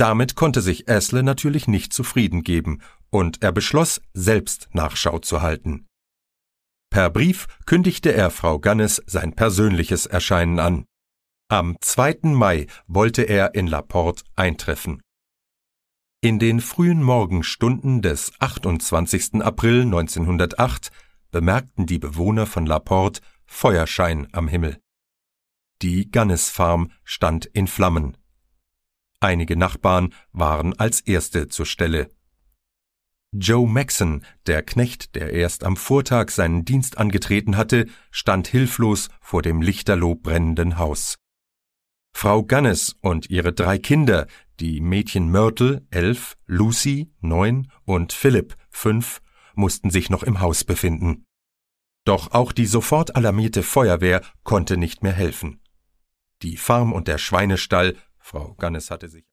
Damit konnte sich Asle natürlich nicht zufrieden geben, und er beschloss, selbst Nachschau zu halten. Per Brief kündigte er Frau Gunness sein persönliches Erscheinen an. Am 2. Mai wollte er in La Porte eintreffen. In den frühen Morgenstunden des 28. April 1908 bemerkten die Bewohner von La Porte Feuerschein am Himmel. Die Gunness Farm stand in Flammen. Einige Nachbarn waren als Erste zur Stelle. Joe Maxon, der Knecht, der erst am Vortag seinen Dienst angetreten hatte, stand hilflos vor dem lichterloh brennenden Haus. Frau Gunness und ihre 3 Kinder, die Mädchen Myrtle, 11, Lucy, 9 und Philip, 5, mussten sich noch im Haus befinden. Doch auch die sofort alarmierte Feuerwehr konnte nicht mehr helfen. Die Farm und der Schweinestall, Frau Gunness hatte sich